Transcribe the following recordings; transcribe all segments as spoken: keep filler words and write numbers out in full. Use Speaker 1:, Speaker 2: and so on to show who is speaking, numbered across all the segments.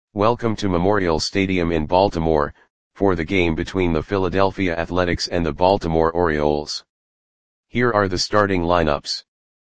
Speaker 1: Welcome to Memorial Stadium in Baltimore, for the game between the Philadelphia Athletics and the Baltimore Orioles. Here are the starting lineups.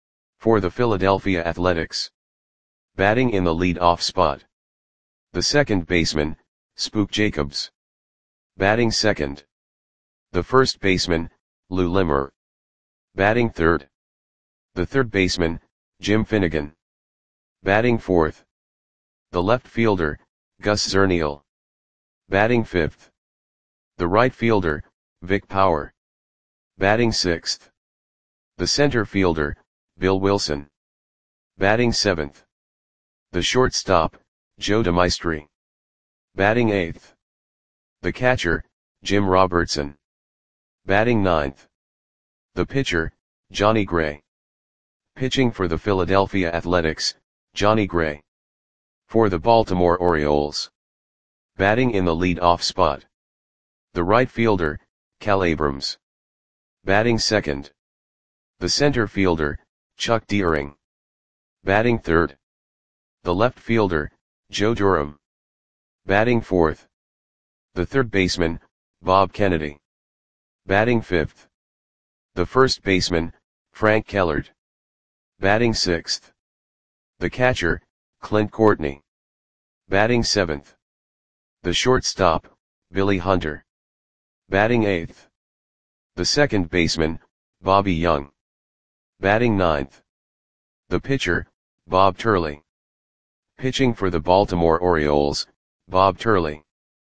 Speaker 1: For the Philadelphia Athletics. Batting in the lead-off spot. The second baseman, Spook Jacobs. Batting second. The first baseman, Lou Limmer. Batting third. The third baseman, Jim Finnegan. Batting fourth. The left fielder, Gus Zernial. Batting fifth. The right fielder, Vic Power. Batting sixth. The center fielder, Bill Wilson. Batting seventh. The shortstop, Joe DeMaestri. Batting eighth. The catcher, Jim Robertson. Batting ninth. The pitcher, Johnny Gray. Pitching for the Philadelphia Athletics, Johnny Gray. For the Baltimore Orioles. Batting in the lead-off spot. The right fielder, Cal Abrams. Batting second. The center fielder, Chuck Deering. Batting third. The left fielder, Joe Durham. Batting fourth. The third baseman, Bob Kennedy. Batting fifth. The first baseman, Frank Kellert. Batting sixth. The catcher, Clint Courtney. Batting seventh. The shortstop, Billy Hunter. Batting eighth. The second baseman, Bobby Young. Batting ninth. The pitcher, Bob Turley. Pitching for the Baltimore Orioles, Bob Turley.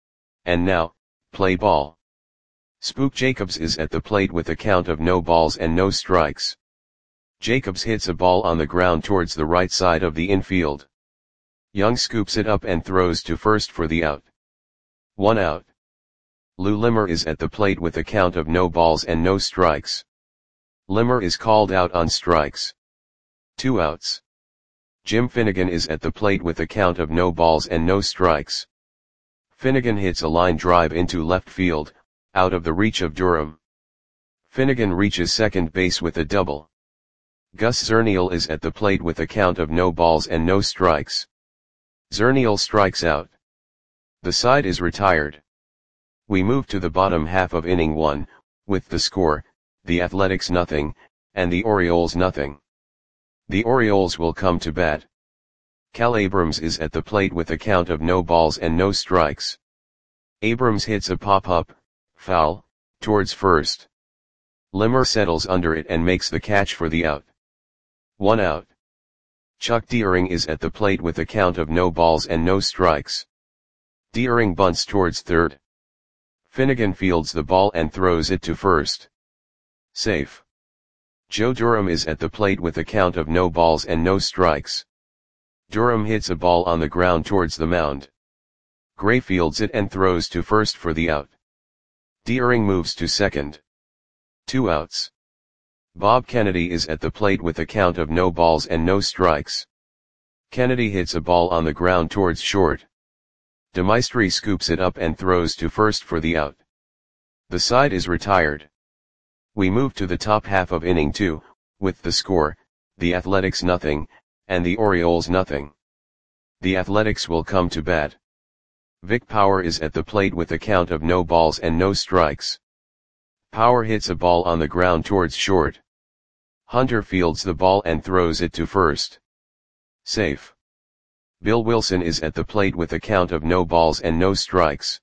Speaker 1: And now, play ball. Spook Jacobs is at the plate with a count of no balls and no strikes. Jacobs hits a ball on the ground towards the right side of the infield. Young scoops it up and throws to first for the out. One out. Lou Limmer is at the plate with a count of no balls and no strikes. Limmer is called out on strikes. Two outs. Jim Finnegan is at the plate with a count of no balls and no strikes. Finnegan hits a line drive into left field, out of the reach of Durham. Finnegan reaches second base with a double. Gus Zernial is at the plate with a count of no balls and no strikes. Zernial strikes out. The side is retired. We move to the bottom half of inning one, with the score, the Athletics nothing, and the Orioles nothing. The Orioles will come to bat. Cal Abrams is at the plate with a count of no balls and no strikes. Abrams hits a pop-up, foul, towards first. Limmer settles under it and makes the catch for the out. One out. Chuck Deering is at the plate with a count of no balls and no strikes. Deering bunts towards third. Finnegan fields the ball and throws it to first. Safe. Joe Durham is at the plate with a count of no balls and no strikes. Durham hits a ball on the ground towards the mound. Gray fields it and throws to first for the out. Deering moves to second. Two outs. Bob Kennedy is at the plate with a count of no balls and no strikes. Kennedy hits a ball on the ground towards short. DeMaestri scoops it up and throws to first for the out. The side is retired. We move to the top half of inning two, with the score, the Athletics nothing, and the Orioles nothing. The Athletics will come to bat. Vic Power is at the plate with a count of no balls and no strikes. Power hits a ball on the ground towards short. Hunter fields the ball and throws it to first. Safe. Bill Wilson is at the plate with a count of no balls and no strikes.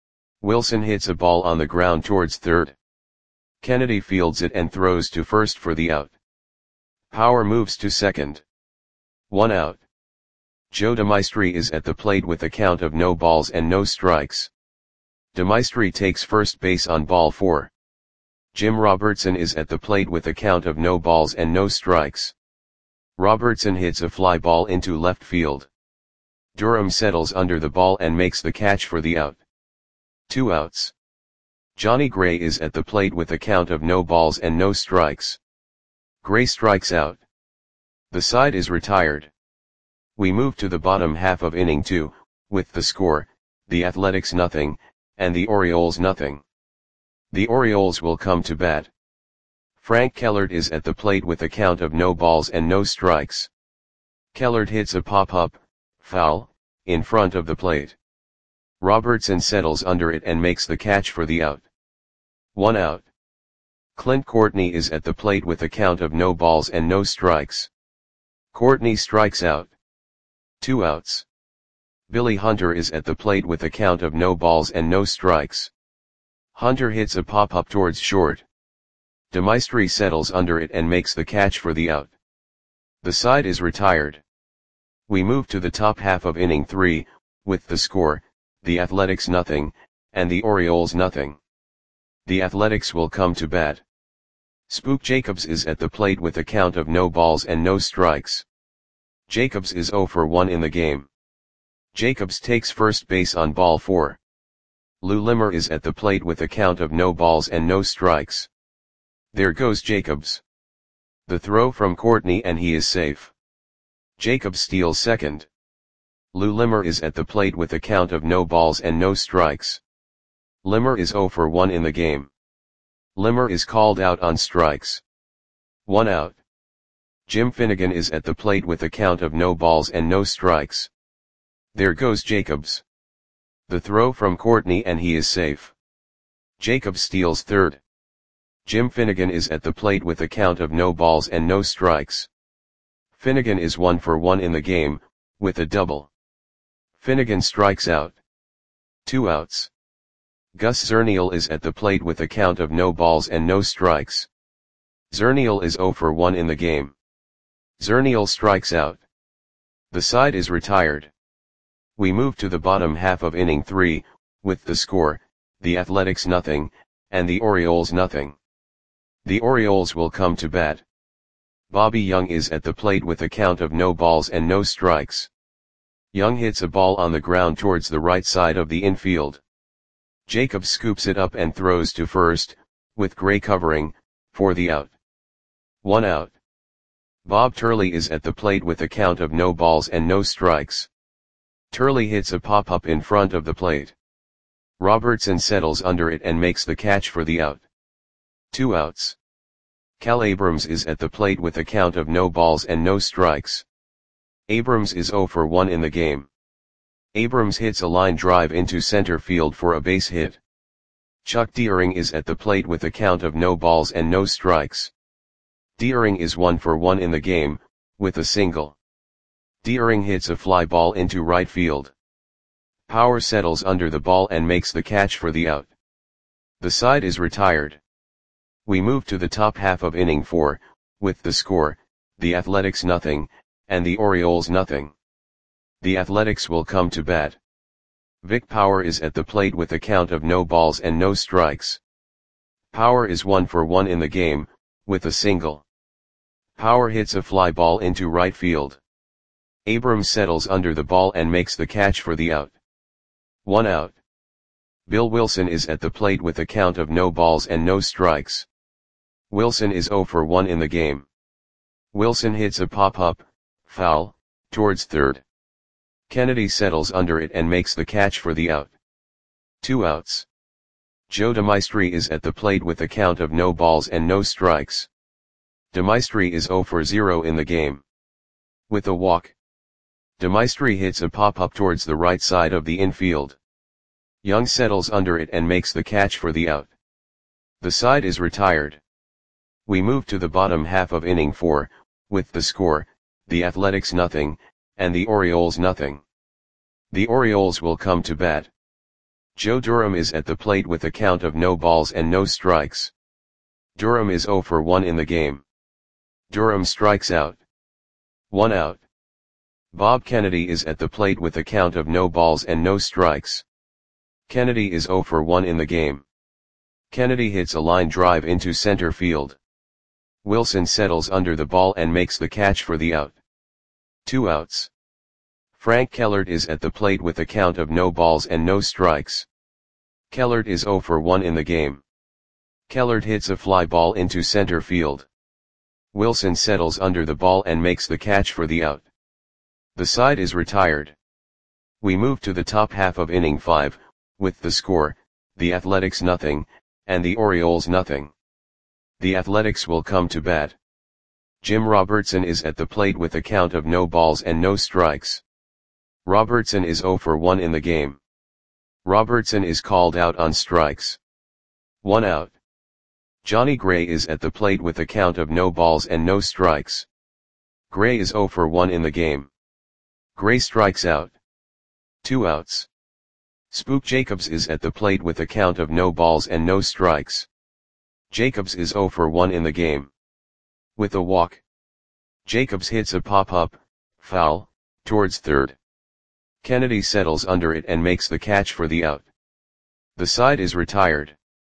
Speaker 1: Wilson hits a ball on the ground towards third. Kennedy fields it and throws to first for the out. Power moves to second. One out. Joe DeMaestri is at the plate with a count of no balls and no strikes. DeMaestri takes first base on ball four. Jim Robertson is at the plate with a count of no balls and no strikes. Robertson hits a fly ball into left field. Durham settles under the ball and makes the catch for the out. Two outs. Johnny Gray is at the plate with a count of no balls and no strikes. Gray strikes out. The side is retired. We move to the bottom half of inning two, with the score, the Athletics nothing, and the Orioles nothing. The Orioles will come to bat. Frank Kellert is at the plate with a count of no balls and no strikes. Kellert hits a pop-up, foul, in front of the plate. Robertson settles under it and makes the catch for the out. One out. Clint Courtney is at the plate with a count of no balls and no strikes. Courtney strikes out. Two outs. Billy Hunter is at the plate with a count of no balls and no strikes. Hunter hits a pop-up towards short. DeMaestri settles under it and makes the catch for the out. The side is retired. We move to the top half of inning three, with the score, the Athletics nothing, and the Orioles nothing. The Athletics will come to bat. Spook Jacobs is at the plate with a count of no balls and no strikes. Jacobs is oh for one in the game. Jacobs takes first base on ball four. Lou Limmer is at the plate with a count of no balls and no strikes. There goes Jacobs. The throw from Courtney and he is safe. Jacobs steals second. Lou Limmer is at the plate with a count of no balls and no strikes. Limmer is oh for one in the game. Limmer is called out on strikes. One out. Jim Finnegan is at the plate with a count of no balls and no strikes. There goes Jacobs. The throw from Courtney and he is safe. Jacobs steals third. Jim Finnegan is at the plate with a count of no balls and no strikes. Finnegan is one for one in the game, with a double. Finnegan strikes out. Two outs. Gus Zernial is at the plate with a count of no balls and no strikes. Zernial is oh for one in the game. Zernial strikes out. The side is retired. We move to the bottom half of inning three, with the score, the Athletics nothing, and the Orioles nothing. The Orioles will come to bat. Bobby Young is at the plate with a count of no balls and no strikes. Young hits a ball on the ground towards the right side of the infield. Jacobs scoops it up and throws to first, with Gray covering, for the out. One out. Bob Turley is at the plate with a count of no balls and no strikes. Turley hits a pop-up in front of the plate. Robertson settles under it and makes the catch for the out. Two outs. Cal Abrams is at the plate with a count of no balls and no strikes. Abrams is oh for one in the game. Abrams hits a line drive into center field for a base hit. Chuck Deering is at the plate with a count of no balls and no strikes. Deering is one for one in the game, with a single. Deering hits a fly ball into right field. Power settles under the ball and makes the catch for the out. The side is retired. We move to the top half of inning four, with the score, the Athletics nothing, and the Orioles nothing. The Athletics will come to bat. Vic Power is at the plate with a count of no balls and no strikes. Power is one for one in the game, with a single. Power hits a fly ball into right field. Abrams settles under the ball and makes the catch for the out. One out. Bill Wilson is at the plate with a count of no balls and no strikes. Wilson is oh for one in the game. Wilson hits a pop-up, foul, towards third. Kennedy settles under it and makes the catch for the out. Two outs. Joe DeMaestri is at the plate with a count of no balls and no strikes. DeMaestri is oh for zero in the game. With a walk. DeMaestri hits a pop-up towards the right side of the infield. Young settles under it and makes the catch for the out. The side is retired. We move to the bottom half of inning four, with the score, the Athletics nothing, and the Orioles nothing. The Orioles will come to bat. Joe Durham is at the plate with a count of no balls and no strikes. Durham is oh for one in the game. Durham strikes out. One out. Bob Kennedy is at the plate with a count of no balls and no strikes. Kennedy is oh for one in the game. Kennedy hits a line drive into center field. Wilson settles under the ball and makes the catch for the out. Two outs. Frank Kellert is at the plate with a count of no balls and no strikes. Kellert is oh for one in the game. Kellert hits a fly ball into center field. Wilson settles under the ball and makes the catch for the out. The side is retired. We move to the top half of inning five, with the score, the Athletics nothing, and the Orioles nothing. The Athletics will come to bat. Jim Robertson is at the plate with a count of no balls and no strikes. Robertson is zero for one in the game. Robertson is called out on strikes. One out. Johnny Gray is at the plate with a count of no balls and no strikes. Gray is zero for one in the game. Gray strikes out. Two outs. Spook Jacobs is at the plate with a count of no balls and no strikes. Jacobs is zero for one in the game. With a walk. Jacobs hits a pop-up, foul, towards third. Kennedy settles under it and makes the catch for the out. The side is retired.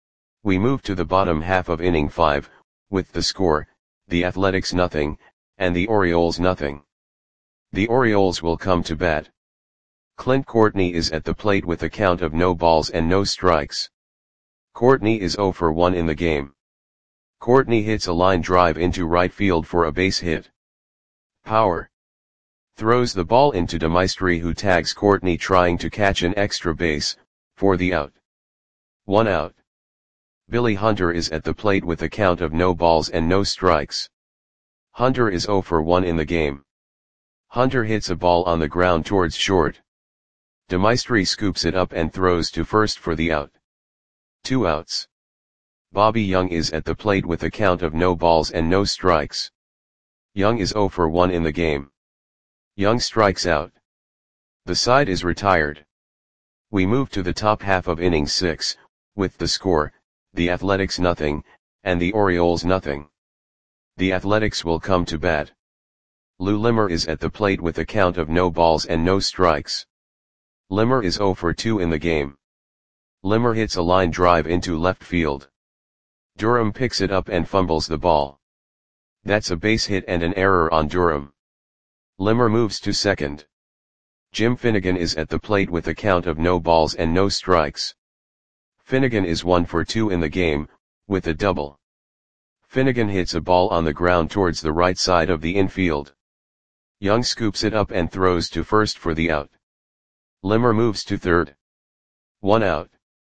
Speaker 1: We move to the bottom half of inning five, with the score, the Athletics nothing, and the Orioles nothing. The Orioles will come to bat. Clint Courtney is at the plate with a count of no balls and no strikes. Courtney is zero for one in the game. Courtney hits a line drive into right field for a base hit. Power. Throws the ball into DeMaestri, who tags Courtney trying to catch an extra base, for the out. One out. Billy Hunter is at the plate with a count of no balls and no strikes. Hunter is zero for one in the game. Hunter hits a ball on the ground towards short. DeMaestri scoops it up and throws to first for the out. Two outs. Bobby Young is at the plate with a count of no balls and no strikes. Young is zero for one in the game. Young strikes out. The side is retired. We move to the top half of inning six, with the score, the Athletics nothing, and the Orioles nothing. The Athletics will come to bat. Lou Limmer is at the plate with a count of no balls and no strikes. Limmer is zero for two in the game. Limmer hits a line drive into left field. Durham picks it up and fumbles the ball. That's a base hit and an error on Durham. Limmer moves to second. Jim Finnegan is at the plate with a count of no balls and no strikes. Finnegan is one for two in the game, with a double. Finnegan hits a ball on the ground towards the right side of the infield. Young scoops it up and throws to first for the out. Limmer moves to third. One out.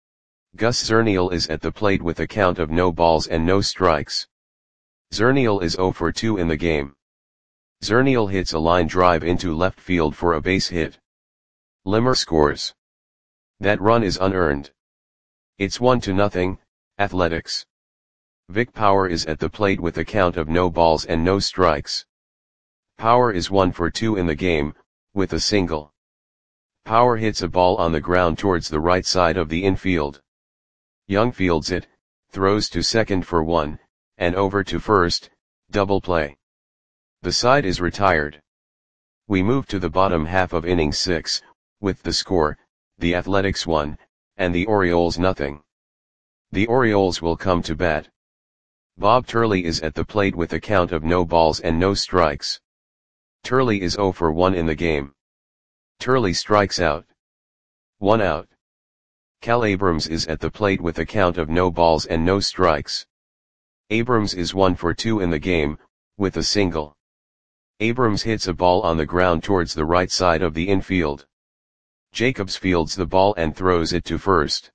Speaker 1: Gus Zernial is at the plate with a count of no balls and no strikes. Zernial is zero for two in the game. Zernial hits a line drive into left field for a base hit. Limmer scores. That run is unearned. It's one to nothing, Athletics. Vic Power is at the plate with a count of no balls and no strikes. Power is one for two in the game, with a single. Power hits a ball on the ground towards the right side of the infield. Young fields it, throws to second for one, and over to first, double play. The side is retired. We move to the bottom half of inning six, with the score, the Athletics one, and the Orioles nothing. The Orioles will come to bat. Bob Turley is at the plate with a count of no balls and no strikes. Turley is zero for one in the game. Turley strikes out. One out. Cal Abrams is at the plate with a count of no balls and no strikes. Abrams is one for two in the game, with a single. Abrams hits a ball on the ground towards the right side of the infield. Jacobs fields the ball and throws it to first.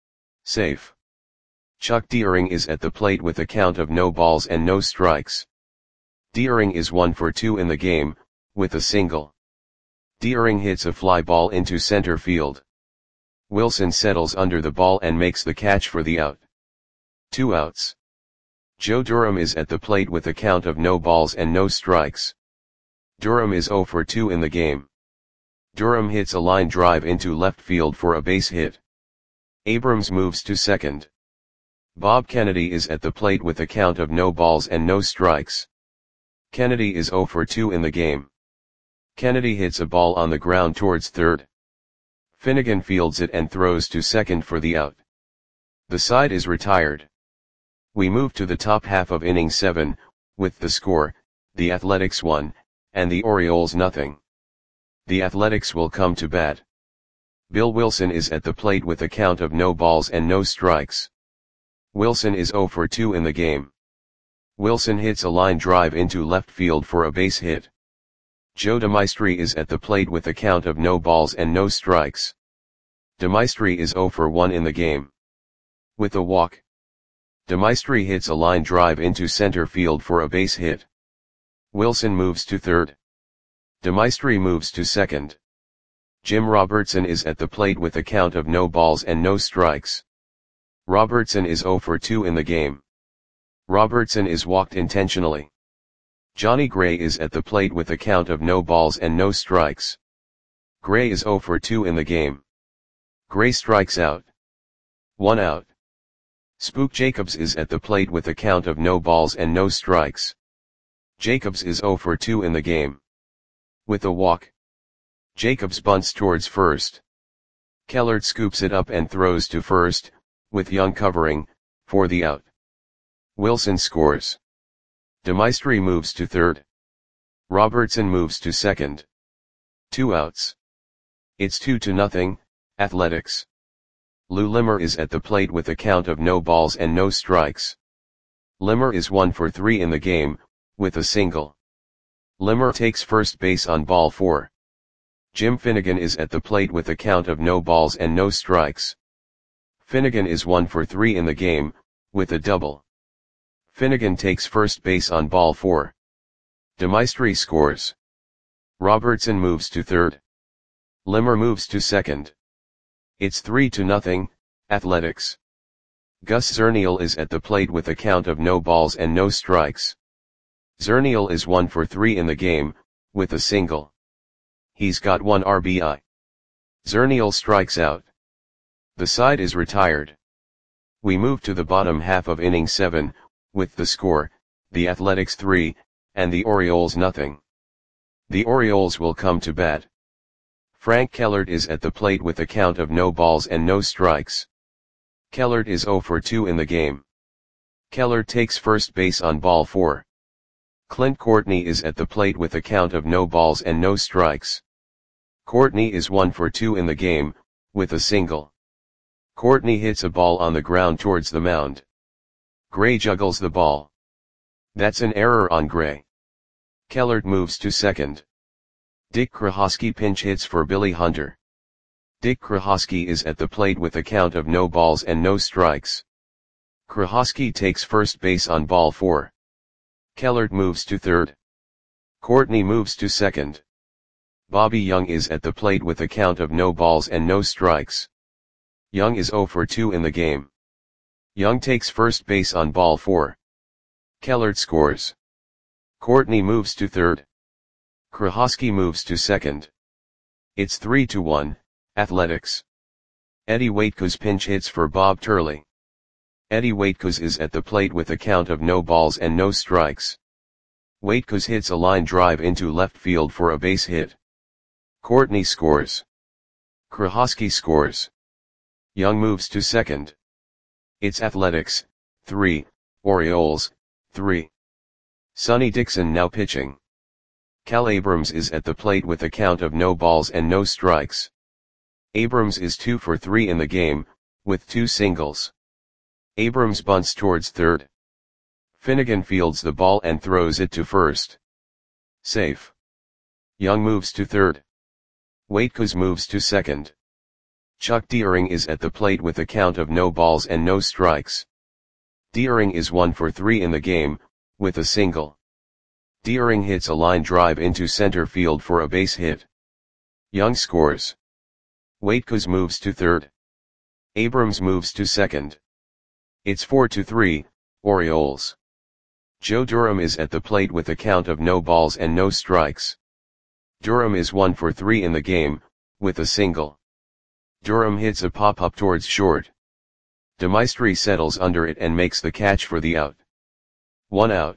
Speaker 1: Safe. Chuck Deering is at the plate with a count of no balls and no strikes. Deering is one for two in the game, with a single. Deering hits a fly ball into center field. Wilson settles under the ball and makes the catch for the out. Two outs. Joe Durham is at the plate with a count of no balls and no strikes. Durham is zero for two in the game. Durham hits a line drive into left field for a base hit. Abrams moves to second. Bob Kennedy is at the plate with a count of no balls and no strikes. Kennedy is zero for two in the game. Kennedy hits a ball on the ground towards third. Finnegan fields it and throws to second for the out. The side is retired. We move to the top half of inning seven, with the score, the Athletics one, and the Orioles nothing. The Athletics will come to bat. Bill Wilson is at the plate with a count of no balls and no strikes. Wilson is zero for two in the game. Wilson hits a line drive into left field for a base hit. Joe DeMaestri is at the plate with a count of no balls and no strikes. DeMaestri is zero for one in the game. With a walk. DeMaestri hits a line drive into center field for a base hit. Wilson moves to third. DeMaestri moves to second. Jim Robertson is at the plate with a count of no balls and no strikes. Robertson is zero for two in the game. Robertson is walked intentionally. Johnny Gray is at the plate with a count of no balls and no strikes. Gray is zero for two in the game. Gray strikes out. One out. Spook Jacobs is at the plate with a count of no balls and no strikes. Jacobs is zero for two in the game. With a walk, Jacobs bunts towards first. Kellert scoops it up and throws to first, with Young covering, for the out. Wilson scores. DeMaestri moves to third. Robertson moves to second. Two outs. It's two to nothing, Athletics. Lou Limmer is at the plate with a count of no balls and no strikes. Limmer is one for three in the game, with a single. Limmer takes first base on ball four. Jim Finnegan is at the plate with a count of no balls and no strikes. Finnegan is one for three in the game, with a double. Finnegan takes first base on ball four. DeMaestri scores. Robertson moves to third. Limmer moves to second. It's three to nothing, Athletics. Gus Zernial is at the plate with a count of no balls and no strikes. Zernial is one for three in the game, with a single. He's got one R B I. Zernial strikes out. The side is retired. We move to the bottom half of inning seven, with the score, the Athletics three, and the Orioles nothing. The Orioles will come to bat. Frank Kellert is at the plate with a count of no balls and no strikes. Kellert is zero for two in the game. Kellert takes first base on ball four. Clint Courtney is at the plate with a count of no balls and no strikes. Courtney is one for two in the game, with a single. Courtney hits a ball on the ground towards the mound. Gray juggles the ball. That's an error on Gray. Kellert moves to second. Dick Krahosky pinch hits for Billy Hunter. Dick Krahosky is at the plate with a count of no balls and no strikes. Krahosky takes first base on ball four. Kellert moves to third. Courtney moves to second. Bobby Young is at the plate with a count of no balls and no strikes. Young is zero for two in the game. Young takes first base on ball four. Kellert scores. Courtney moves to third. Krahosky moves to second. It's three to one, Athletics. Eddie Waitkus pinch hits for Bob Turley. Eddie Waitkus is at the plate with a count of no balls and no strikes. Waitkus hits a line drive into left field for a base hit. Courtney scores. Krahosky scores. Young moves to second. It's Athletics, three, Orioles, three. Sonny Dixon now pitching. Cal Abrams is at the plate with a count of no balls and no strikes. Abrams is two for three in the game, with two singles. Abrams bunts towards third. Finnegan fields the ball and throws it to first. Safe. Young moves to third. Waitkus moves to second. Chuck Deering is at the plate with a count of no balls and no strikes. Deering is one for three in the game, with a single. Deering hits a line drive into center field for a base hit. Young scores. Waitkus moves to third. Abrams moves to second. It's four to three, Orioles. Joe Durham is at the plate with a count of no balls and no strikes. Durham is one for three in the game, with a single. Durham hits a pop-up towards short. DeMaestri settles under it and makes the catch for the out. One out.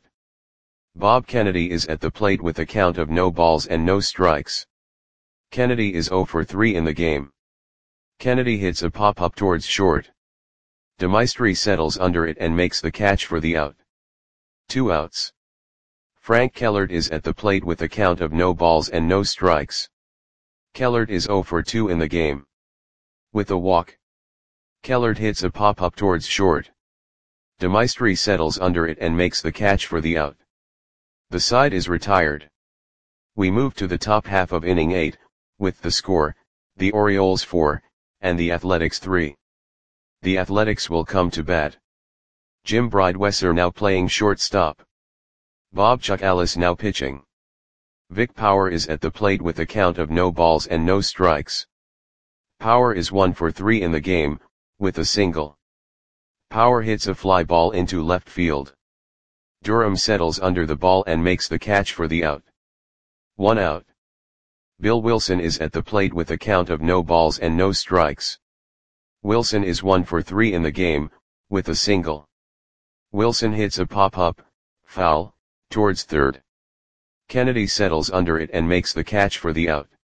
Speaker 1: Bob Kennedy is at the plate with a count of no balls and no strikes. Kennedy is zero for three in the game. Kennedy hits a pop-up towards short. DeMaestri settles under it and makes the catch for the out. Two outs. Frank Kellert is at the plate with a count of no balls and no strikes. Kellert is zero for two in the game. With a walk, Kellert hits a pop-up towards short. DeMaestri settles under it and makes the catch for the out. The side is retired. We move to the top half of inning eight, with the score, the Orioles four, and the Athletics three. The Athletics will come to bat. Jim Bridewesser now playing shortstop. Bob Chuck Ellis now pitching. Vic Power is at the plate with a count of no balls and no strikes. Power is one for three in the game, with a single. Power hits a fly ball into left field. Durham settles under the ball and makes the catch for the out. One out. Bill Wilson is at the plate with a count of no balls and no strikes. Wilson is one for three in the game, with a single. Wilson hits a pop-up, foul, towards third. Kennedy settles under it and makes the catch for the out.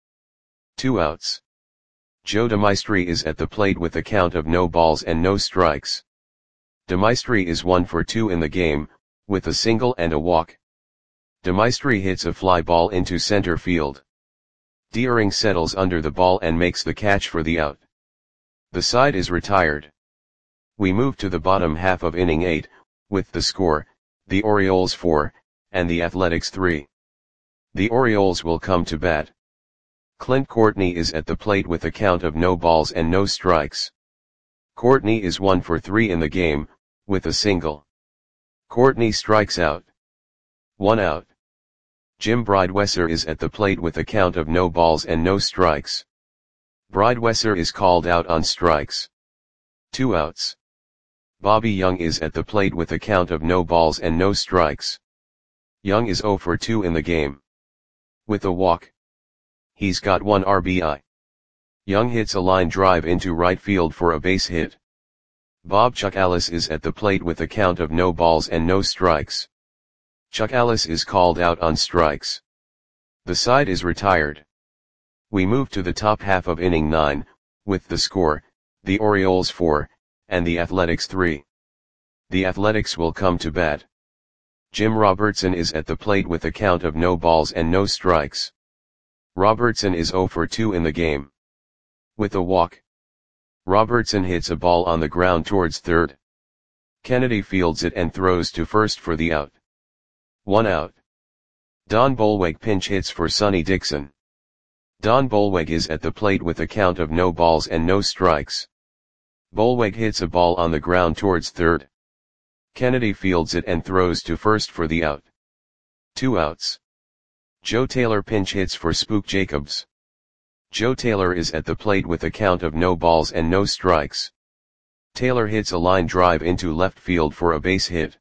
Speaker 1: Two outs. Joe DeMaestri is at the plate with a count of no balls and no strikes. DeMaestri is one for two in the game, with a single and a walk. DeMaestri hits a fly ball into center field. Deering settles under the ball and makes the catch for the out. The side is retired. We move to the bottom half of inning eight, with the score, the Orioles four, and the Athletics three. The Orioles will come to bat. Clint Courtney is at the plate with a count of no balls and no strikes. Courtney is one for three in the game, with a single. Courtney strikes out. One out. Jim Bridewesser is at the plate with a count of no balls and no strikes. Bridewesser is called out on strikes. Two outs. Bobby Young is at the plate with a count of no balls and no strikes. Young is zero for two in the game. With a walk. He's got one R B I. Young hits a line drive into right field for a base hit. Bob Chuck Ellis is at the plate with a count of no balls and no strikes. Chuck Ellis is called out on strikes. The side is retired. We move to the top half of inning nine, with the score, the Orioles four, and the Athletics three. The Athletics will come to bat. Jim Robertson is at the plate with a count of no balls and no strikes. Robertson is zero for two in the game. With a walk. Robertson hits a ball on the ground towards third. Kennedy fields it and throws to first for the out. One out. Don Bolweg pinch hits for Sonny Dixon. Don Bolweg is at the plate with a count of no balls and no strikes. Bolweg hits a ball on the ground towards third. Kennedy fields it and throws to first for the out. Two outs. Joe Taylor pinch hits for Spook Jacobs. Joe Taylor is at the plate with a count of no balls and no strikes. Taylor hits a line drive into left field for a base hit.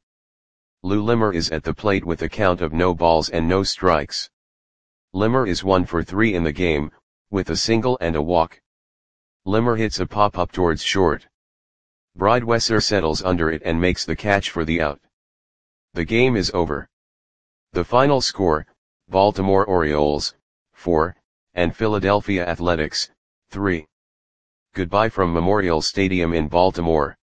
Speaker 1: Lou Limmer is at the plate with a count of no balls and no strikes. Limmer is one for three in the game, with a single and a walk. Limmer hits a pop-up towards short. Bridewesser settles under it and makes the catch for the out. The game is over. The final score, Baltimore Orioles, four, and Philadelphia Athletics, three. Goodbye from Memorial Stadium in Baltimore.